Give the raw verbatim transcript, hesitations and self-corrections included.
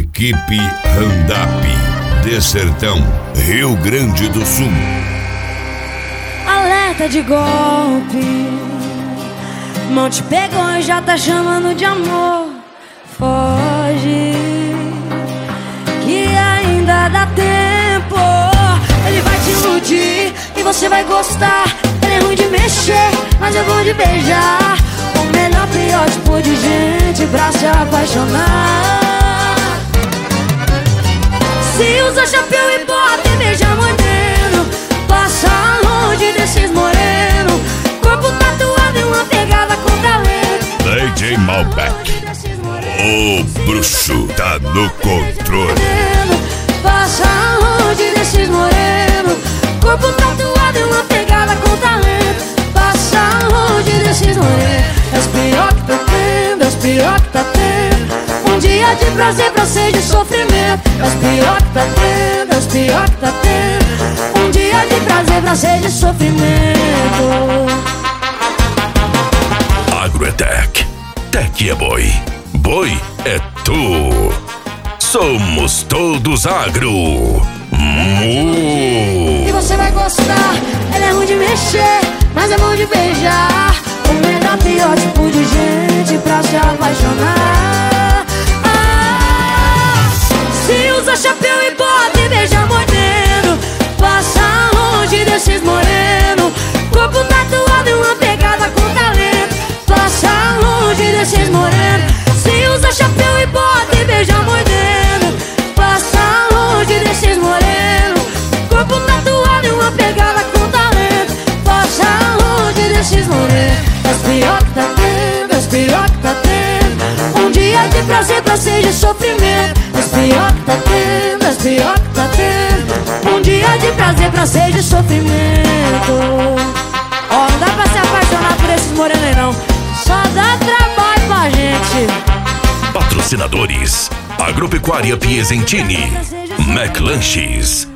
Equipe Randap de Sertão, Rio Grande do Sul. Alerta de golpe, mão te pegou e já tá chamando de amor. Foge, que ainda dá tempo. Ele vai te iludir e você vai gostar. Ele é ruim de mexer, mas é bom de beijar. O melhor, pior tipo de gente pra se apaixonar. Se usa chapéu e bota e beija mordendo, passa longe desses moreno. Corpo tatuado e uma pegada com talento. D J Malbec, o bruxo tá no controle. Passa longe desses moreno. Corpo tatuado e uma pegada com talento. Passa longe desses morenos. É os pior que tá tendo, é os pior que tá tendo. Um dia de prazer pra ser de sofrimento. É os pior que tá tendo, é os pior que tá tendo. Um dia de prazer pra ser de sofrimento. Agrotech, Tech é boi, boi é tu. Somos todos agro. Mu. E você vai gostar. Ele é ruim de mexer, mas é bom de beijar. O melhor, pior tipo de gente pra se apaixonar. Ah, se usa chapéu e bota e beija mordendo, passa longe desses moreno. Corpo tatuado e uma pegada com talento. Passa longe desses moreno. Se usa chapéu e bota e beija mordendo, passa longe desses moreno. Corpo tatuado e uma pegada com talento. Passa longe desses morenos. É os pior que tá tendo, é os pior que tá tendo. Um dia de prazer pra ser de sofrimento. É os pior que tá tendo, é os pior que tá tendo. Um dia de prazer pra ser de sofrimento. Ó, não dá pra se apaixonar por esses morenos aí não. Só dá trabalho pra gente. Patrocinadores: Agropecuária Piesentini, McLanches,